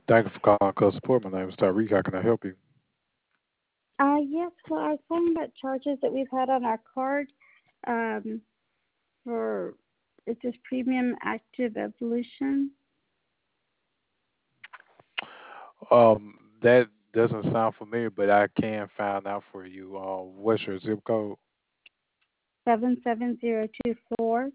Thank you for calling customer support. My name is Tyreek. How can I help you? Yes, well, I was calling about charges that we've had on our card um, for, it's this Premium Active Evolution. That doesn't sound familiar, but I can find out for you. What's your zip code 77024.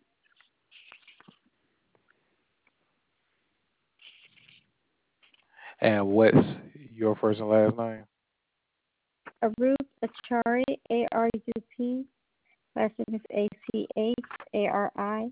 and what's your first and last name? Arup Achari, ARUP. Last name is ACHARI.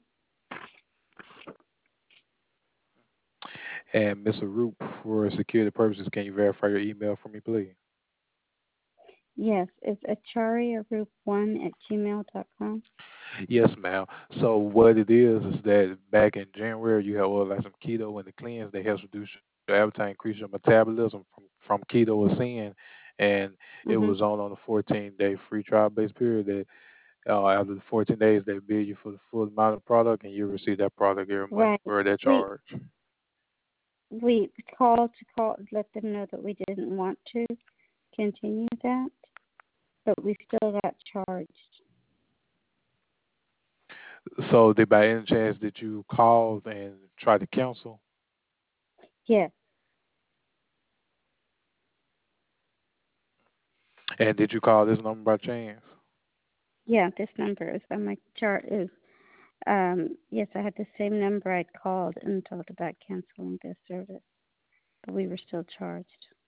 And Mr. Root, for security purposes, can you verify your email for me, please? Yes, it's achariarup1@gmail.com. Yes, ma'am. So what it is that back in January you had like some keto and the cleanse that helps reduce your appetite, increase your metabolism from keto or sin, and it Mhm. was on a 14-day free trial based period that after the 14 days they bill you for the full amount of product and you receive that product every month Right. for that We charge. we called to let them know that we didn't want to continue that, but we still got charged. So did by any chance did you call and try to cancel? Yes. And did you call this number by chance? Yeah, this number is on my chart is yes, I had the same number I'd called and told about canceling this service, but we were still charged.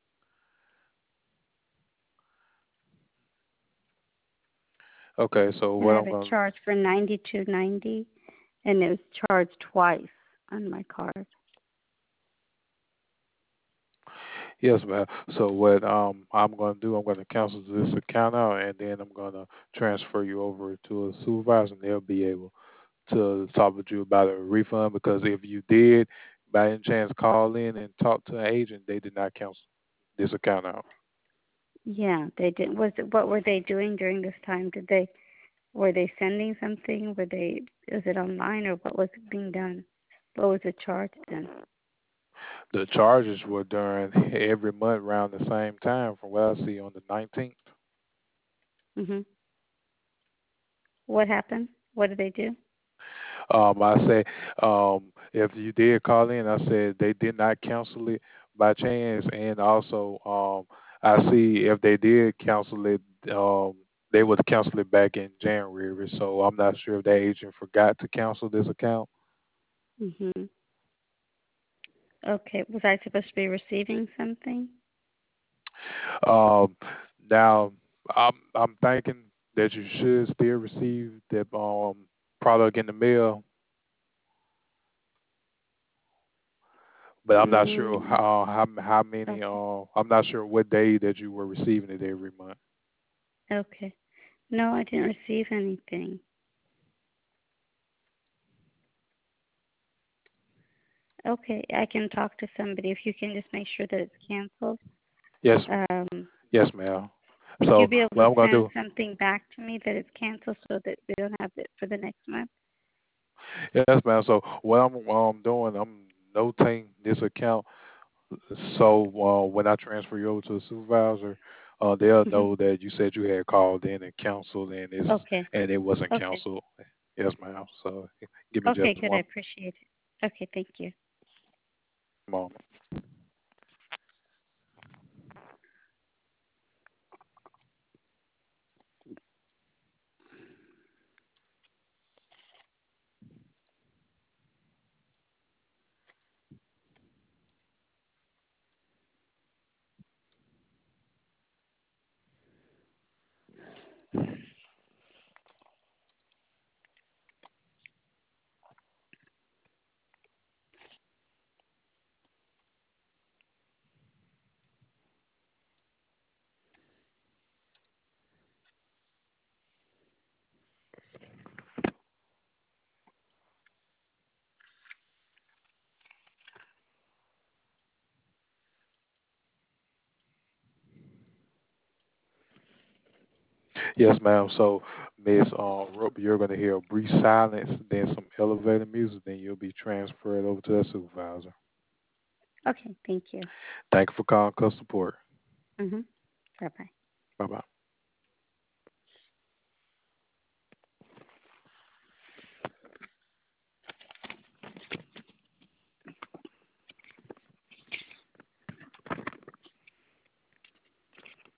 Okay, so And what I I'm have it going to charged for $92.90, and it was charged twice on my card. Yes, ma'am. So what I'm going to do, I'm going to cancel this account out, and then I'm going to transfer you over to a supervisor, and they'll be able to talk with you about a refund. Because if you did, by any chance, call in and talk to an agent, they did not cancel this account out. Yeah, they did. What were they doing during this time? Were they sending something? Was it online, or what was being done? What was the charge then? The charges were during every month around the same time, from what I see on the 19th. Mhm. What happened? What did they do? I said, if you did call in, I said they did not cancel it by chance, and also, I see if they did cancel it, they would cancel it back in January. So I'm not sure if that agent forgot to cancel this account. Mhm. Okay. Was I supposed to be receiving something? Um, Now, I'm thinking that you should still receive that product in the mail, but I'm not sure Mm, how many. okay. I'm not sure what day that you were receiving it every month. Okay. No, I didn't receive anything. Okay, I can talk to somebody if you can just make sure that it's canceled. Yes, Um, yes, ma'am. would you So be able what to I'm gonna send do, something back to me that it's canceled so that we don't have it for the next month? yes, ma'am. So what I'm doing, I'm notating this account. So when I transfer you over to the supervisor, they'll Hmm. know that you said you had called in and canceled, Okay. and it wasn't Okay. canceled. Yes, ma'am. So give me just Okay, good. I one appreciate it. Okay, thank you. moment. Yes, ma'am. So Miss Roper, you're gonna hear a brief silence, then some elevator music, then you'll be transferred over to the supervisor. Okay, thank you. Thank you for calling Customer Support. Mhm. Bye bye. Bye bye.